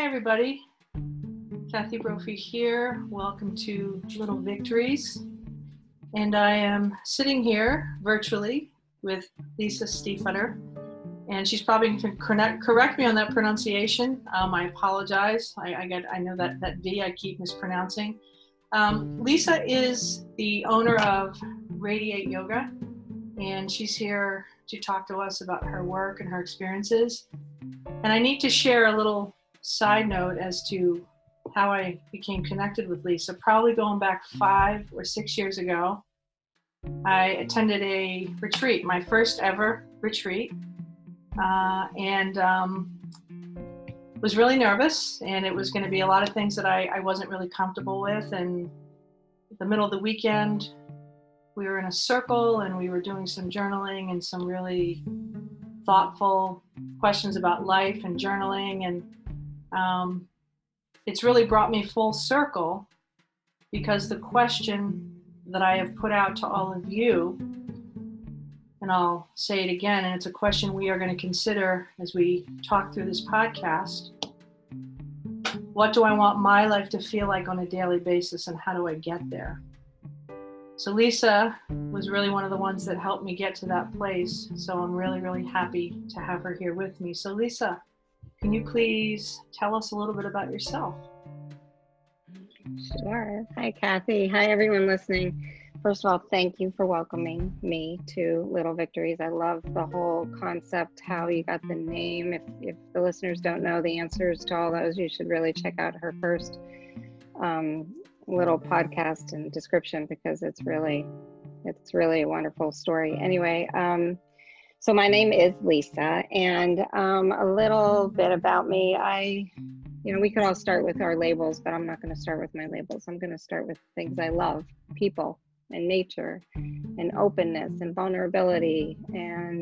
everybody. Kathy Brophy here. Welcome to Little Victories. And I am sitting here virtually with Lisa Stiefvater. And she's probably going to correct me on that pronunciation. I apologize. I know that V I keep mispronouncing. Lisa is the owner of Radiate Yoga, and she's here to talk to us about her work and her experiences. And I need to share a little side note as to how I became connected with Lisa. Probably going back 5 or 6 years ago, I attended a retreat, my first ever retreat, and was really nervous, and it was going to be a lot of things that I wasn't really comfortable with. And the middle of the weekend, we were in a circle and we were doing some journaling and some really thoughtful questions about life and journaling. And it's really brought me full circle, because the question that I have put out to all of you, and I'll say it again, and it's a question we are going to consider as we talk through this podcast. What do I want my life to feel like on a daily basis, and how do I get there? So Lisa was really one of the ones that helped me get to that place. So I'm really, really happy to have her here with me. So Lisa, can you please tell us a little bit about yourself? Sure. Hi, Kathy. Hi, everyone listening. First of all, thank you for welcoming me to Little Victories. I love the whole concept, how you got the name. If the listeners don't know the answers to all those, you should really check out her first little podcast and description, because it's really a wonderful story. Anyway, so my name is Lisa, and a little bit about me. We could all start with our labels, but I'm not going to start with my labels. I'm going to start with things I love: people and nature and openness and vulnerability. And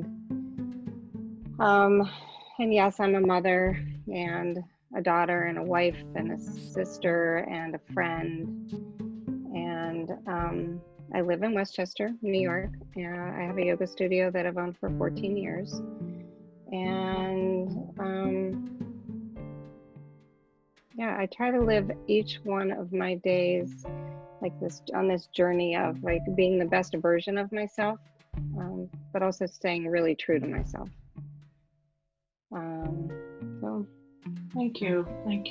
yes, I'm a mother and a daughter and a wife and a sister and a friend. And I live in Westchester, New York. I have a yoga studio that I've owned for 14 years. And I try to live each one of my days like this, on this journey of like being the best version of myself, but also staying really true to myself. So Thank you.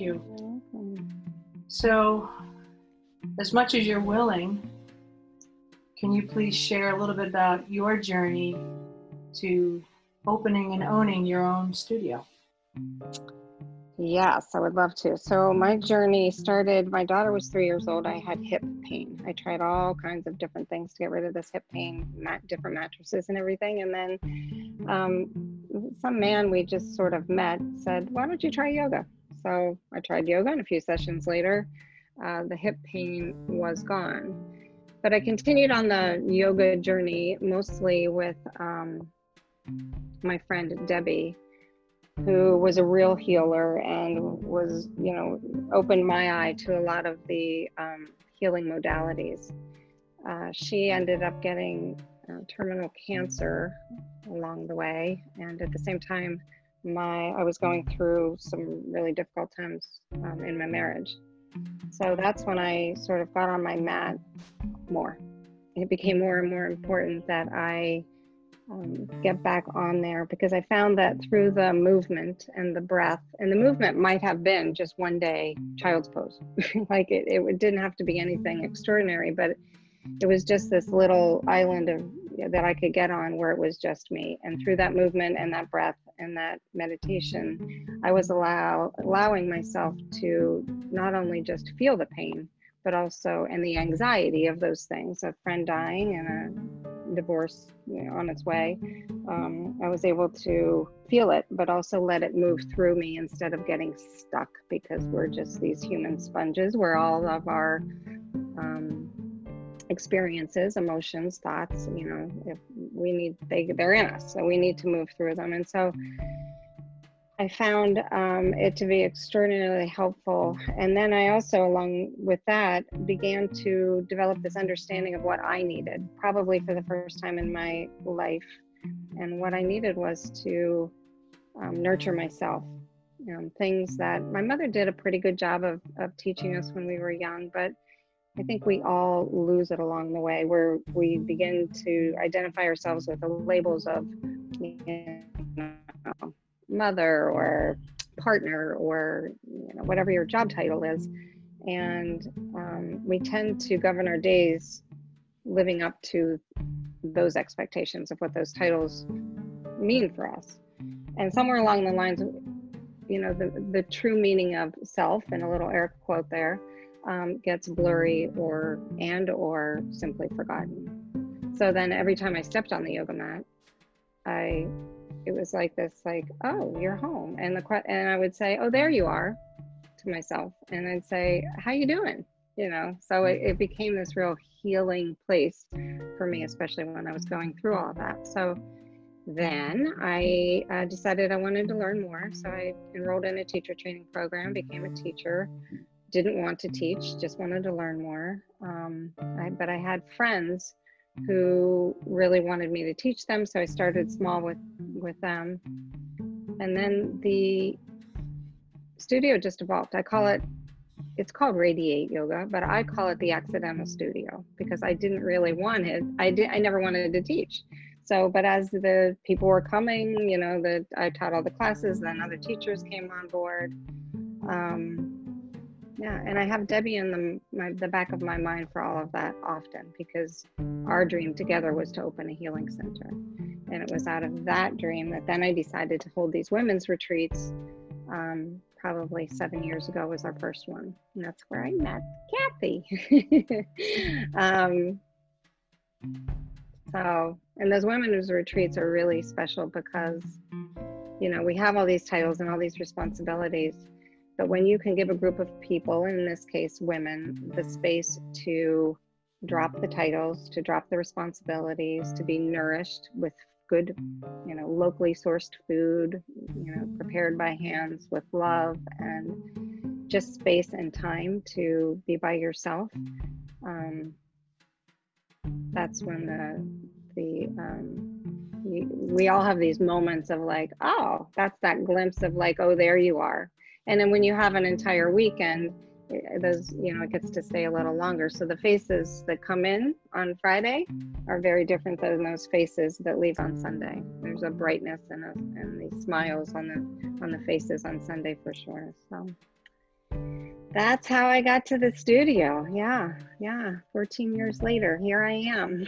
So, as much as you're willing, can you please share a little bit about your journey to opening and owning your own studio? Yes, I would love to. So my journey started, my daughter was 3 years old. I had hip pain. I tried all kinds of different things to get rid of this hip pain, different mattresses and everything. And then some man we just sort of met said, why don't you try yoga? So I tried yoga, and a few sessions later, the hip pain was gone. But I continued on the yoga journey mostly with my friend Debbie, who was a real healer and was, opened my eye to a lot of the healing modalities. She ended up getting terminal cancer along the way. And at the same time, I was going through some really difficult times in my marriage. So that's when I sort of got on my mat more. It became more and more important that I get back on there, because I found that through the movement and the breath, and the movement might have been just one day child's pose. Like it didn't have to be anything extraordinary, but it was just this little island that I could get on where it was just me. And through that movement and that breath and that meditation, I was allowing myself to not only just feel the pain, but also, and the anxiety of those things, a friend dying and a divorce on its way. I was able to feel it, but also let it move through me instead of getting stuck, because we're just these human sponges where all of our experiences, emotions, thoughts, if we need, they're in us, so we need to move through them. And so I found it to be extraordinarily helpful. And then I also, along with that, began to develop this understanding of what I needed, probably for the first time in my life. And what I needed was to nurture myself things that my mother did a pretty good job of teaching us when we were young, but I think we all lose it along the way, where we begin to identify ourselves with the labels of, you know, mother or partner or, you know, whatever your job title is. And we tend to govern our days living up to those expectations of what those titles mean for us. And somewhere along the lines, you know, the true meaning of self, and a little air quote there, gets blurry or simply forgotten. So then every time I stepped on the yoga mat, it was like this, like, oh, you're home. And I would say, oh, there you are, to myself. And I'd say, how you doing? You know, so it became this real healing place for me, especially when I was going through all of that. So then I decided I wanted to learn more. So I enrolled in a teacher training program, became a teacher. Didn't want to teach, just wanted to learn more. But I had friends who really wanted me to teach them, so I started small with them. And then the studio just evolved. It's called Radiate Yoga, but I call it the accidental studio because I didn't really want it. I never wanted to teach. So, but as the people were coming, you know, I taught all the classes, then other teachers came on board. Yeah, and I have Debbie in the back of my mind for all of that often, because our dream together was to open a healing center. And it was out of that dream that then I decided to hold these women's retreats. Probably 7 years ago was our first one. And that's where I met Kathy. And those women's retreats are really special because, you know, we have all these titles and all these responsibilities. But when you can give a group of people, in this case women, the space to drop the titles, to drop the responsibilities, to be nourished with good, you know, locally sourced food, you know, prepared by hands with love, and just space and time to be by yourself, that's when we all have these moments of like, oh, that's that glimpse of like, oh, there you are. And then when you have an entire weekend, those, you know, it gets to stay a little longer. So the faces that come in on Friday are very different than those faces that leave on Sunday. There's a brightness and these smiles on the faces on Sunday for sure. So that's how I got to the studio. Yeah. 14 years later, here I am.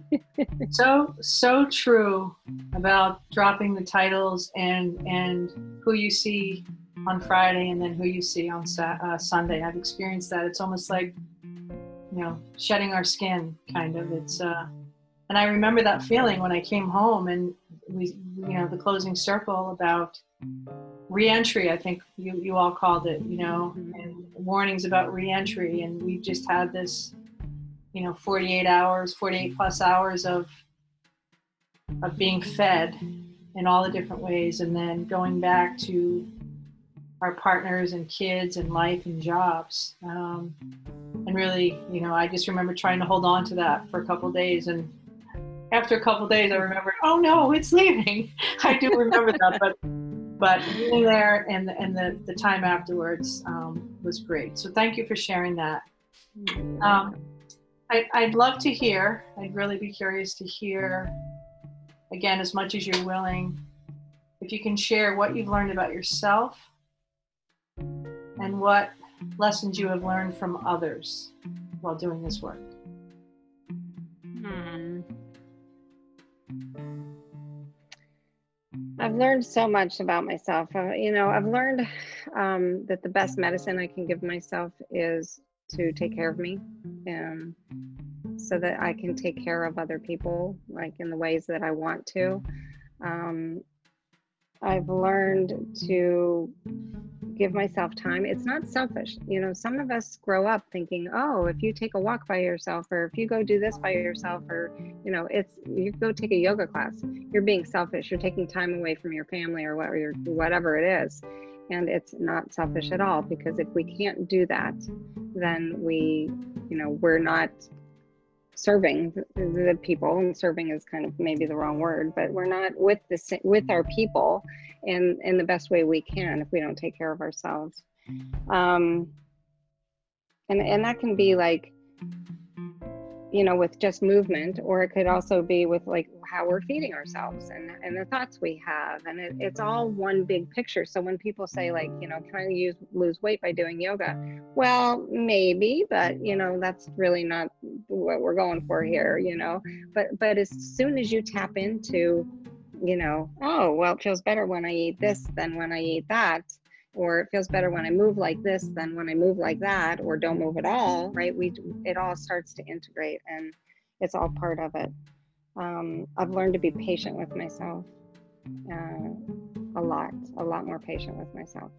So true about dropping the titles and who you see on Friday and then who you see on Sunday. I've experienced that. It's almost like, you know, shedding our skin, kind of. It's and I remember that feeling when I came home and we, you know, the closing circle about re-entry, I think you all called it, you know, and warnings about re-entry, and we just had this, you know, 48 plus hours of being fed in all the different ways, and then going back to our partners and kids and life and jobs. And really, you know, I just remember trying to hold on to that for a couple of days. And after a couple of days, I remembered, oh no, it's leaving. I do remember that, but being there and the time afterwards was great. So thank you for sharing that. I'd love to hear, I'd really be curious to hear, again, as much as you're willing, if you can share what you've learned about yourself and what lessons you have learned from others while doing this work. I've learned so much about myself. You know, I've learned that the best medicine I can give myself is to take care of me, so that I can take care of other people, like in the ways that I want to. I've learned to give myself time. It's not selfish. You know, some of us grow up thinking, oh, if you take a walk by yourself, or if you go do this by yourself, or, you know, you go take a yoga class, you're being selfish. You're taking time away from your family or whatever it is. And it's not selfish at all, because if we can't do that, then we're not serving the people, and serving is kind of maybe the wrong word, but we're not with our people in the best way we can if we don't take care of ourselves. And that can be like, you know, with just movement, or it could also be with like how we're feeding ourselves and the thoughts we have. And it's all one big picture. So when people say like, you know, can I lose weight by doing yoga? Well, maybe, but you know, that's really not what we're going for here, you know. But as soon as you tap into, you know, oh, well, it feels better when I eat this than when I eat that, or it feels better when I move like this than when I move like that, or don't move at all, right? It all starts to integrate, and it's all part of it. I've learned to be patient with myself, a lot more patient with myself.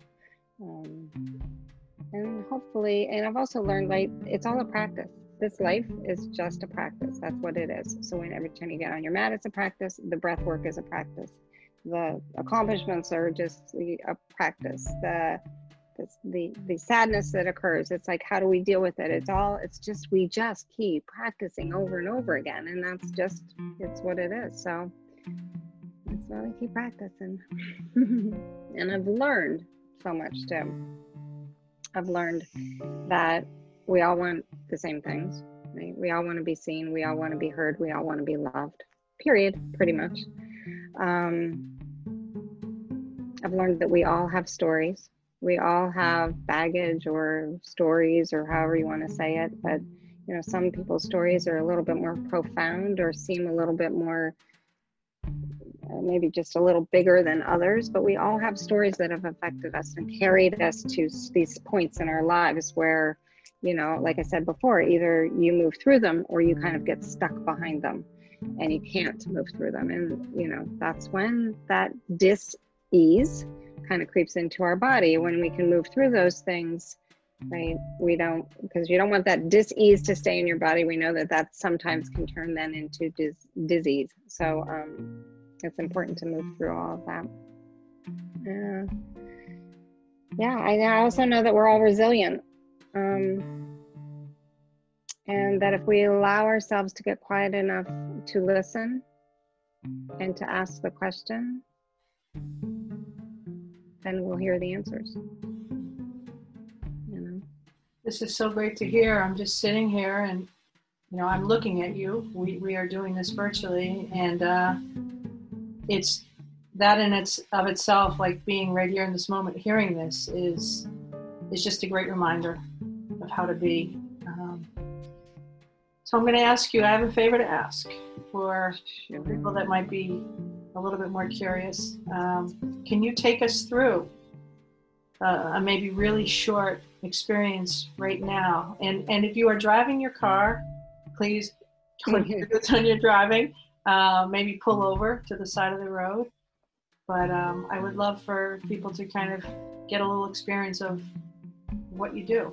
And hopefully, and I've also learned, like, it's all a practice. This life is just a practice. That's what it is. So every time you get on your mat, it's a practice. The breath work is a practice. The accomplishments are just a practice. The sadness that occurs, it's like, how do we deal with it? We just keep practicing over and over again, and it's what it is. So that's why we keep practicing. And I've learned so much too. I've learned that we all want the same things, right? We all want to be seen, we all want to be heard, we all want to be loved, period, pretty much. I've learned that we all have stories. We all have baggage or stories, or however you want to say it. But, you know, some people's stories are a little bit more profound or seem a little bit more, maybe just a little bigger than others. But we all have stories that have affected us and carried us to these points in our lives where, you know, like I said before, either you move through them or you kind of get stuck behind them and you can't move through them. And, you know, that's when that dis-ease kind of creeps into our body, when we can move through those things, right? Because you don't want that dis-ease to stay in your body. We know that sometimes can turn then into disease. So it's important to move through all of that. Yeah, I also know that we're all resilient. And that if we allow ourselves to get quiet enough to listen and to ask the question, then we'll hear the answers. You know? This is so great to hear. I'm just sitting here and, you know, I'm looking at you. We are doing this virtually, and it's that in itself, like being right here in this moment, hearing this is just a great reminder of how to be. So I'm going to ask you, I have a favor to ask for people that might be a little bit more curious. Can you take us through a maybe really short experience right now? And if you are driving your car, please when you're driving, maybe pull over to the side of the road. But I would love for people to kind of get a little experience of what you do.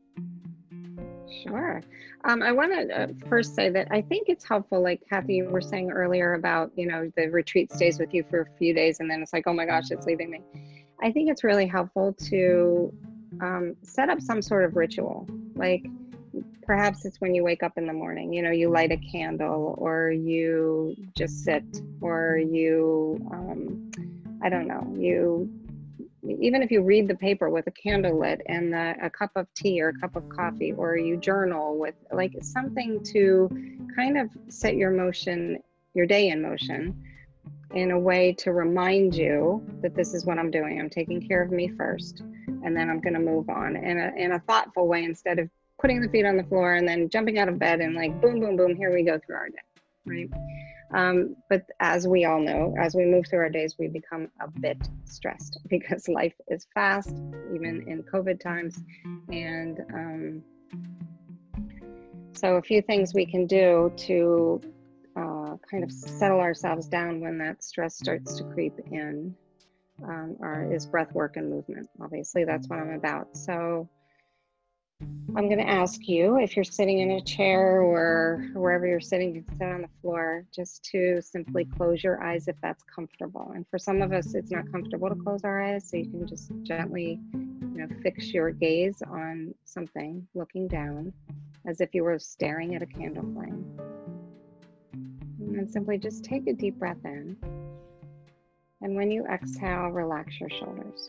Sure. I want to first say that I think it's helpful, like Kathy, you were saying earlier about, you know, the retreat stays with you for a few days and then it's like, oh my gosh, it's leaving me. I think it's really helpful to set up some sort of ritual. Like perhaps it's when you wake up in the morning, you know, you light a candle, or you just sit, or you, I don't know, even if you read the paper with a candle lit and a cup of tea or a cup of coffee, or you journal with like something to kind of set your day in motion in a way to remind you that this is what I'm doing. I'm taking care of me first, and then I'm going to move on in a thoughtful way, instead of putting the feet on the floor and then jumping out of bed and like, boom, boom, boom, here we go through our day, right? But as we all know, as we move through our days, we become a bit stressed because life is fast, even in COVID times. And so a few things we can do to kind of settle ourselves down when that stress starts to creep in is breath work and movement. Obviously, that's what I'm about. So I'm going to ask you, if you're sitting in a chair or wherever you're sitting, you can sit on the floor, just to simply close your eyes if that's comfortable. And for some of us, it's not comfortable to close our eyes, so you can just gently, you know, fix your gaze on something, looking down. as if you were staring at a candle flame. And then simply just take a deep breath in. And when you exhale, relax your shoulders.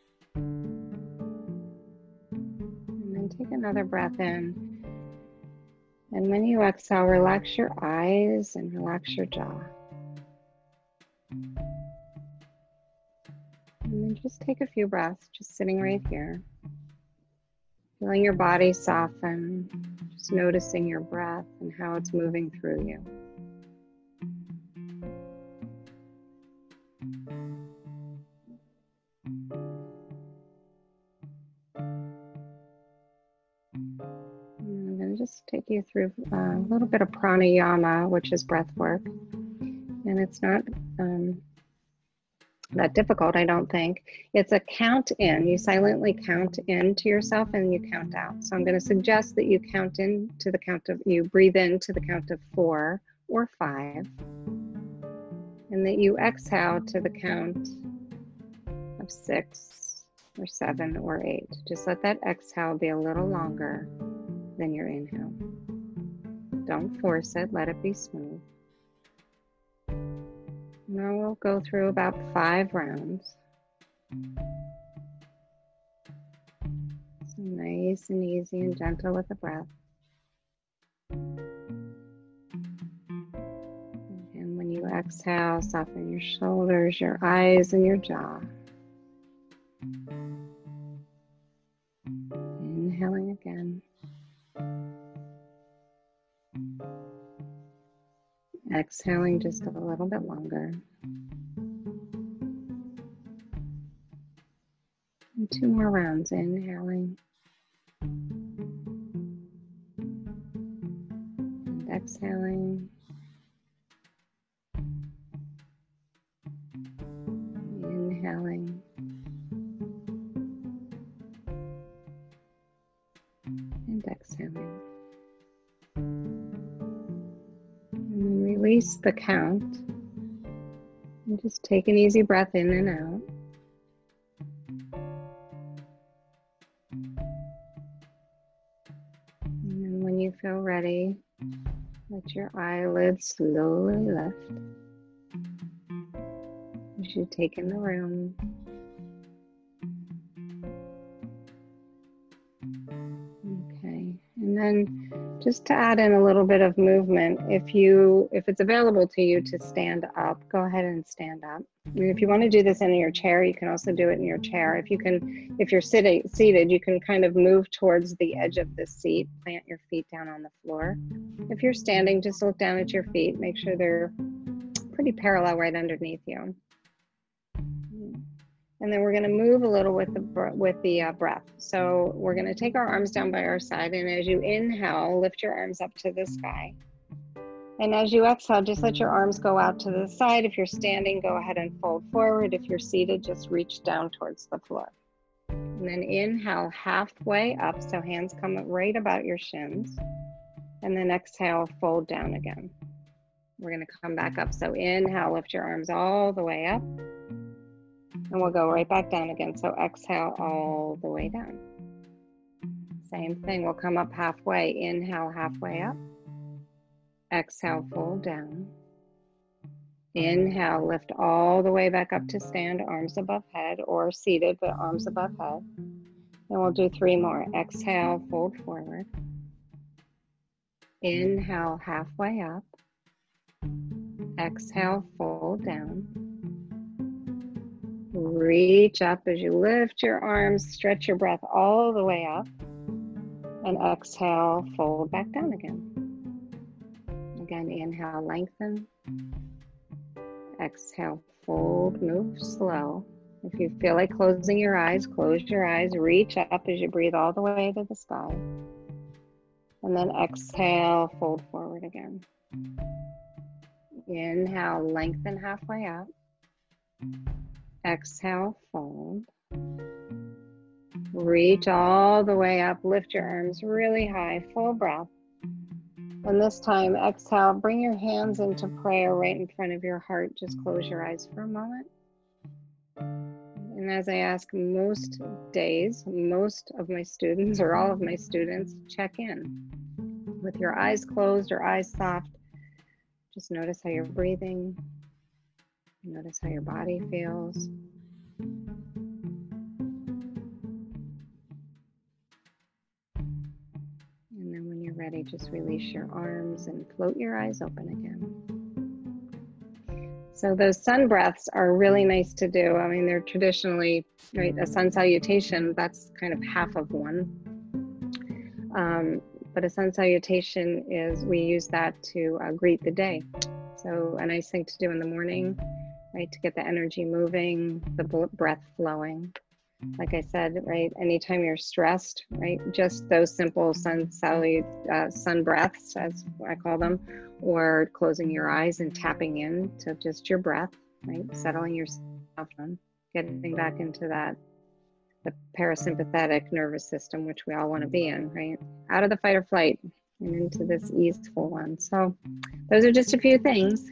And then take another breath in. And when you exhale, relax your eyes and relax your jaw. And then just take a few breaths, just sitting right here. Feeling your body soften, just noticing your breath and how it's moving through you. And I'm going to just take you through a little bit of pranayama, which is breath work. And it's not that difficult, I don't think. It's a count in. You silently count in to yourself and you count out. So I'm going to suggest that you count in to the count of, you breathe in to the count of 4 or 5. And that you exhale to the count of 6 or 7 or 8. Just let that exhale be a little longer than your inhale. Don't force it, let it be smooth. Now we'll go through about 5 rounds. So nice and easy and gentle with the breath. And when you exhale, soften your shoulders, your eyes, and your jaw. Inhaling again. Exhaling just a little bit longer. And 2 more rounds, inhaling. And exhaling. Inhaling. And exhaling. Release the count and just take an easy breath in and out. And then when you feel ready, let your eyelids slowly lift as you take in the room. Okay, and then just to add in a little bit of movement, if it's available to you to stand up, go ahead and stand up. And if you want to do this in your chair, you can also do it in your chair. If you're seated, you can kind of move towards the edge of the seat, plant your feet down on the floor. If you're standing, just look down at your feet, make sure they're pretty parallel right underneath you. And then we're going to move a little with the breath. So we're going to take our arms down by our side. And as you inhale, lift your arms up to the sky. And as you exhale, just let your arms go out to the side. If you're standing, go ahead and fold forward. If you're seated, just reach down towards the floor. And then inhale halfway up. So hands come right about your shins. And then exhale, fold down again. We're going to come back up. So inhale, lift your arms all the way up. And we'll go right back down again. So exhale all the way down. Same thing, we'll come up halfway. Inhale, halfway up. Exhale, fold down. Inhale, lift all the way back up to stand, arms above head, or seated, but arms above head. And we'll do 3 more. Exhale, fold forward. Inhale, halfway up. Exhale, fold down. Reach up as you lift your arms, stretch your breath all the way up, and exhale, fold back down again. Again, inhale, lengthen. Exhale, fold, move slow. If you feel like closing your eyes, close your eyes, reach up as you breathe all the way to the sky. And then exhale, fold forward again. Inhale, lengthen halfway up. Exhale, fold. Reach all the way up, lift your arms really high, full breath. And this time, exhale, bring your hands into prayer right in front of your heart. Just close your eyes for a moment. And as I ask most days, most of my students or all of my students, check in. with your eyes closed or eyes soft. Just notice how you're breathing. Notice how your body feels. And then when you're ready, just release your arms and float your eyes open again. So those sun breaths are really nice to do. I mean, they're traditionally, right, a sun salutation, that's kind of half of one. But a sun salutation is, we use that to greet the day. So a nice thing to do in the morning, right, to get the energy moving, the breath flowing. Like I said, right, anytime you're stressed, right, just those simple sun breaths, as I call them, or closing your eyes and tapping in to just your breath, right, settling yourself down, getting back into that, the parasympathetic nervous system, which we all want to be in, right, out of the fight or flight and into this easeful one. So those are just a few things.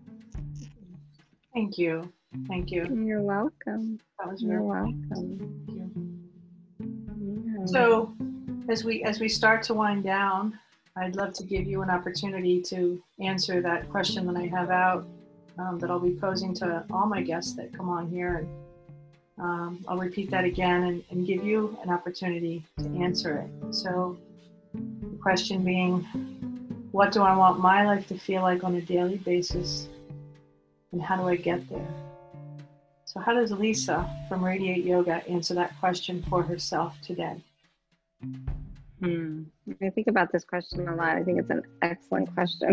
Thank you. Thank you. You're welcome. That was You're really welcome. Thank you. Yeah. So as we start to wind down, I'd love to give you an opportunity to answer that question that I have out, that I'll be posing to all my guests that come on here. And I'll repeat that again and give you an opportunity to answer it. So the question being, what do I want my life to feel like on a daily basis? And how do I get there? So how does Lisa from Radiate Yoga answer that question for herself today? I think about this question a lot. I think it's an excellent question.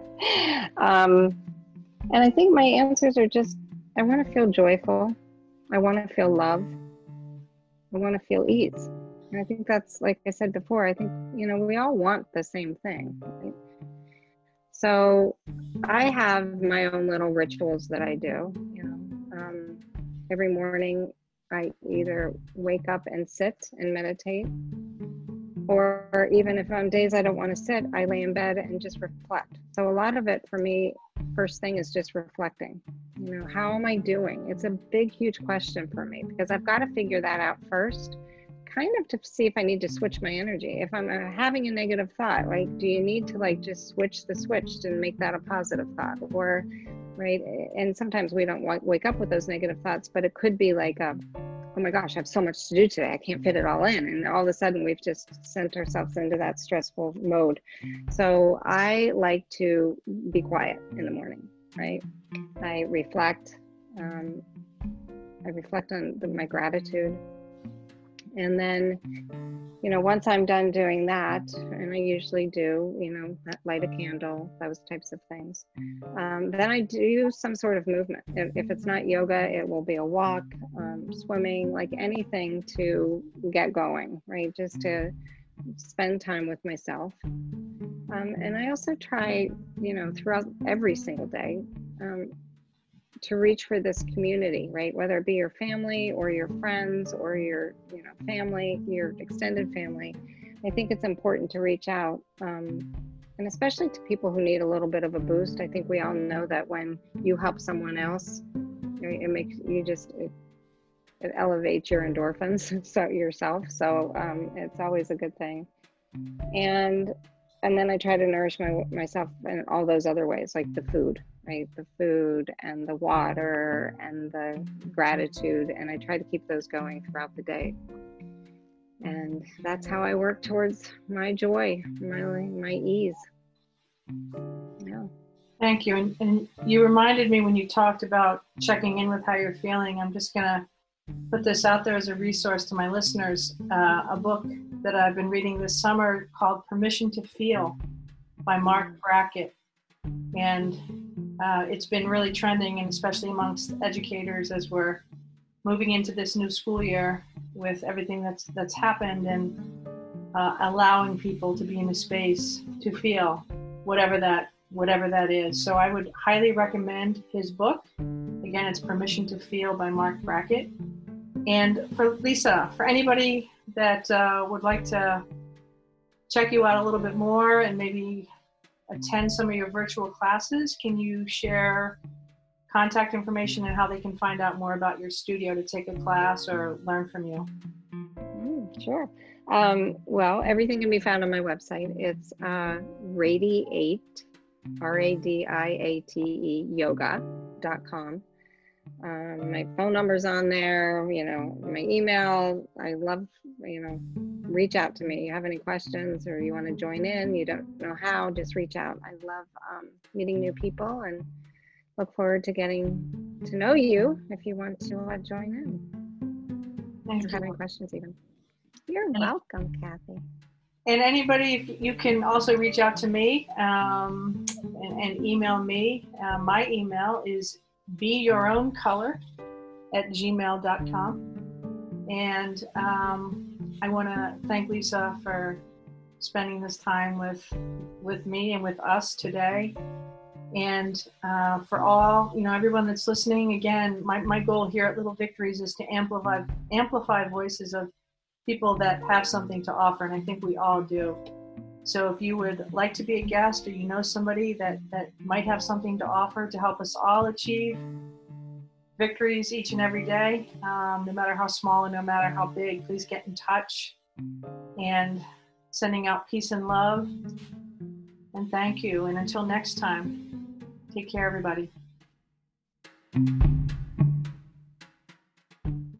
And I think my answers are just, I want to feel joyful. I want to feel love. I want to feel ease. And I think that's, like I said before, I think, we all want the same thing. Right? So I have my own little rituals that I do. Every morning I either wake up and sit and meditate, or even if on days I don't want to sit, I lay in bed and just reflect. So a lot of it for me, first thing is just reflecting. How am I doing? It's a big, huge question for me because I've got to figure that out first, kind of to see if I need to switch my energy. If I'm having a negative thought, like, do you need to just switch the switch and make that a positive thought? Or, right, and sometimes we don't wake up with those negative thoughts, but it could be like, oh my gosh, I have so much to do today, I can't fit it all in. And all of a sudden we've just sent ourselves into that stressful mode. So I like to be quiet in the morning, right? I reflect on my gratitude. And then, once I'm done doing that, and I usually do, light a candle, those types of things, then I do some sort of movement. If it's not yoga, it will be a walk, swimming, like anything to get going, right? Just to spend time with myself. And I also try, throughout every single day, to reach for this community, right? Whether it be your family or your friends or your, family, your extended family. I think it's important to reach out, and especially to people who need a little bit of a boost. I think we all know that when you help someone else, it makes you it elevates your endorphins, so yourself. So it's always a good thing. And then I try to nourish myself in all those other ways, like the food, right? The food and the water and the gratitude. And I try to keep those going throughout the day. And that's how I work towards my joy, my ease. Yeah. Thank you. And you reminded me when you talked about checking in with how you're feeling. I'm just going to put this out there as a resource to my listeners. A book that I've been reading this summer called Permission to Feel by Mark Brackett. And it's been really trending, and especially amongst educators as we're moving into this new school year with everything that's happened, and allowing people to be in a space to feel whatever that is. So I would highly recommend his book. Again, it's Permission to Feel by Mark Brackett. And for Lisa, for anybody that would like to check you out a little bit more and maybe attend some of your virtual classes, can you share contact information and how they can find out more about your studio to take a class or learn from you? Sure. Well, everything can be found on my website. It's Radiate, Radiate yoga.com. My phone number's on there, my email. I love, reach out to me. You have any questions or you want to join in, you don't know how, just reach out. I love meeting new people and look forward to getting to know you if you want to join in. Thank or have any questions even. You're welcome, Kathy. And anybody, you can also reach out to me and email me. My email is beyourowncolor@gmail.com. And I want to thank Lisa for spending this time with me and with us today. And for all, everyone that's listening, again, my goal here at Little Victories is to amplify voices of people that have something to offer, and I think we all do. So if you would like to be a guest, or you know somebody that might have something to offer to help us all achieve victories each and every day, no matter how small and no matter how big, please get in touch. And sending out peace and love. And thank you. And until next time, take care, everybody.